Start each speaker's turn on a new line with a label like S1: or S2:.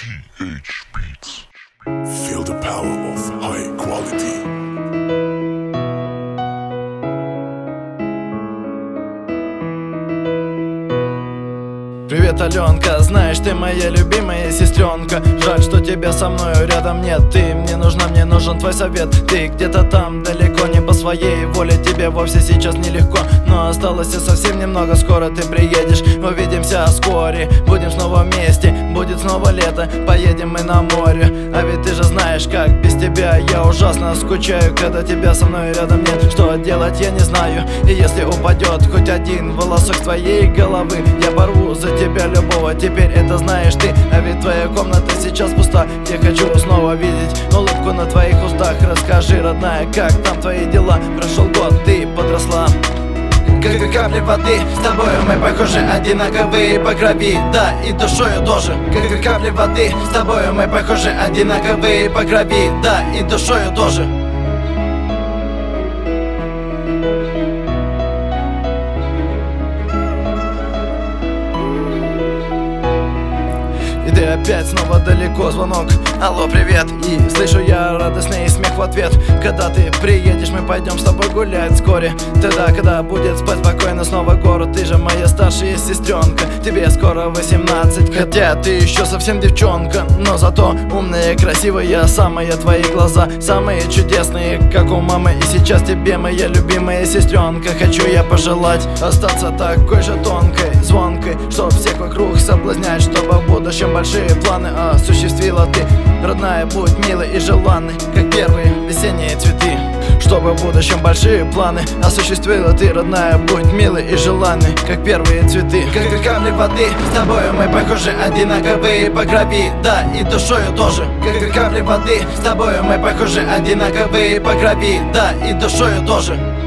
S1: TH Beats. Feel the power of high quality.
S2: Привет, Аленка, знаешь, ты моя любимая сестренка. Жаль, что тебя со мною рядом нет. Ты мне нужна, мне нужен твой совет. Ты где-то там далеко, не по своей воле. Тебе вовсе сейчас нелегко, но осталось и совсем немного. Скоро ты приедешь, увидимся вскоре. Будем снова вместе, будет снова лето. Поедем мы на море. А ведь ты же знаешь, как без тебя я ужасно скучаю, когда тебя со мной рядом нет. Что делать, я не знаю. И если упадет хоть один волосок с твоей головы, я порву за тебя любого, теперь это знаешь ты. А ведь твоя комната сейчас пуста. Я хочу снова видеть улыбку на твоих устах. Расскажи, родная, как там твои дела? Прошел год, ты подросла, как две капли воды. С тобою мы похожи, одинаковые по крови, да, и душою тоже. Как две капли воды. С тобою мы похожи, одинаковые по крови, да, и душою тоже. И ты опять снова далеко, звонок. Алло, привет. И слышу я радостный смех в ответ. Когда ты приедешь, мы пойдем с тобой гулять вскоре. Тогда, когда будет спать спокойно снова город. Ты же моя старшая сестренка. Тебе скоро 18, хотя ты еще совсем девчонка. Но зато умная и красивая, самые твои глаза самые чудесные, как у мамы. И сейчас тебе, моя любимая сестренка, хочу я пожелать остаться такой же тонкой, звонкой, чтоб всех вокруг соблазнять, чтобы в будущем большие планы осуществила ты. Родная, будь милой и желанной, как первые весенние цветы. Чтобы в будущем большие планы осуществила ты, родная, будь милой и желанной, как первые цветы. Как две капли воды. С тобою мы похожи, одинаковые по крови, да, и душою тоже. Как две капли воды. С тобою мы похожи, одинаковые по крови, да, и душою тоже.